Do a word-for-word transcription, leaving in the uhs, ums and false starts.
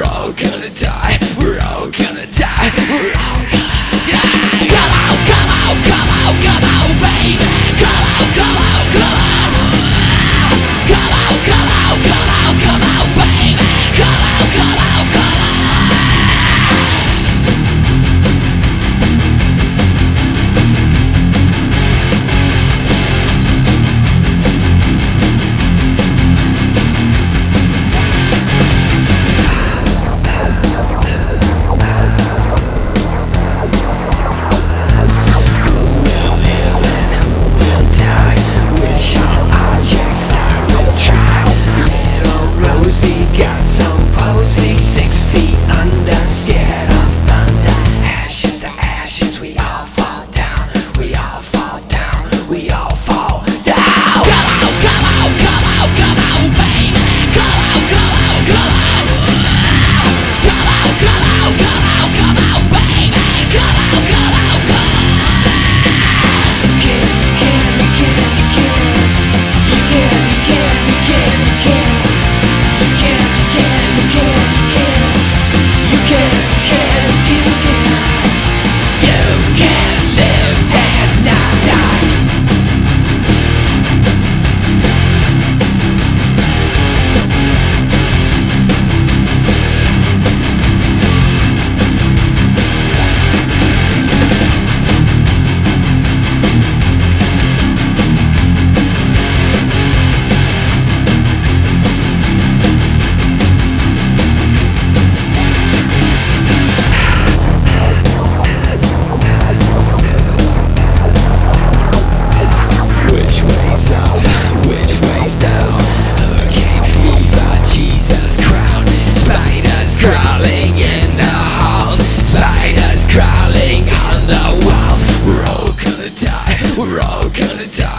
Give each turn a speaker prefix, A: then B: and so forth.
A: all gonna die. We're all gonna die. We're all gonna die. Come on, come on, come on, come on, baby. Come on, come on, come on. Come on, come on, come on, come on, baby. Come on, come on, come on. Six feet under, scared of thunder. Ashes to ashes, we all fall down. We all fall down. We all fall down. Come on, come on, come on, come on, baby. Come on, come on, come on. Come on, come on, come on, come on, baby. Come on, come on, come on. You can, you can, you can, you can. You can, you can, you can, you can. You can, you can, you can. You can, can, you can. You can live and not die. Crawling in the halls, spiders crawling on the walls. We're all gonna die, we're all gonna die.